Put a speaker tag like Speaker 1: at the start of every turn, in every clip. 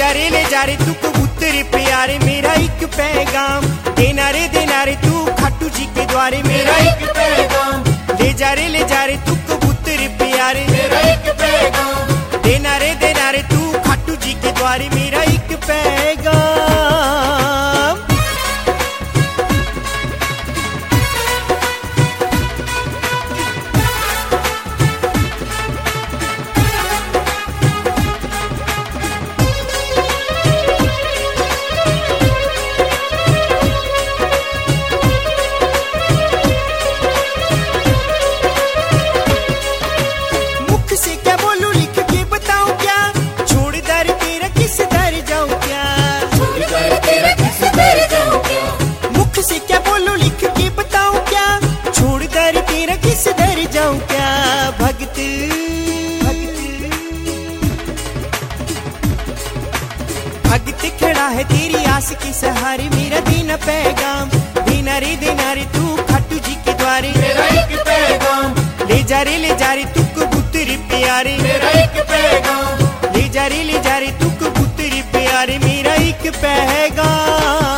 Speaker 1: ले जा रे तू कबूतर प्यारे मेरा एक पैगाम, देना रे तू खाटू जी के द्वारे मेरा एक पैगाम। ले जा रे तू कबूतर प्यारे मेरा एक पैगाम, देना रे तू खाटू जी के द्वारे मेरा एक पैगाम। भगत खड़ा है तेरी आस की सहारे मेरा देना पैगाम, देना रे तू खाटू जी के द्वारे मेरा एक पैगाम। ले जा रे तू कबूतर प्यारे मेरा एक पैगाम, ले जा रे तू कबूतर प्यारे मेरा एक पैगाम।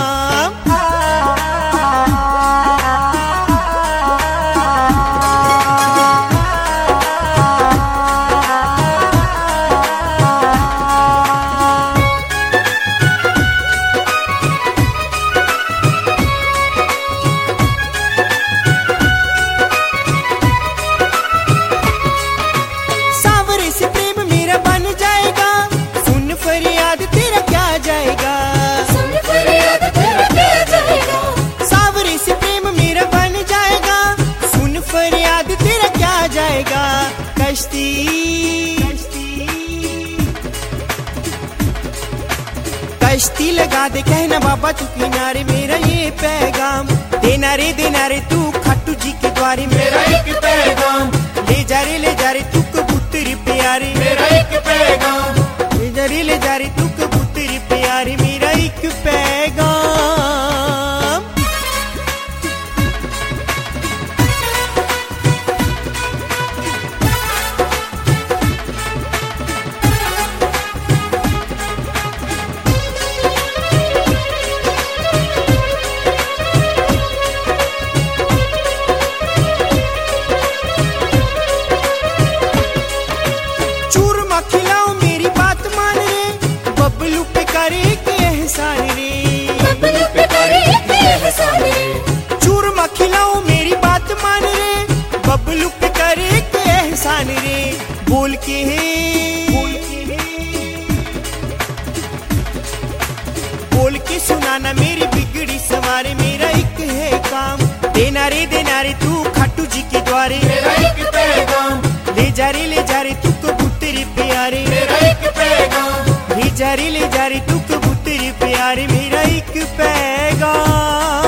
Speaker 1: कश्ती लगा दे कहना बाबा तू किनारे मेरा ये पैगाम, देना रे तू खाटू जी के द्वारे मेरा एक पैगाम। ले जा रे तू कबूतर प्यारे मेरा एक पैगाम, ले जा रे तू कबूतर प्यारे मेरा एक पैगाम। चूरमा खिलाओ मेरी बात मान रे, बबलू पे करे के एहसान रे। बोल के सुनाना मेरी बिगड़ी सवारे मेरा एक है काम, देना रे तू खाटू जी के द्वारे मेरा एक पैगाम। ले जा रे तू कबूतर प्यारे मेरा एक पैगाम, ले जा रे तू कबूतर प्यारे मेरा एक पैगाम।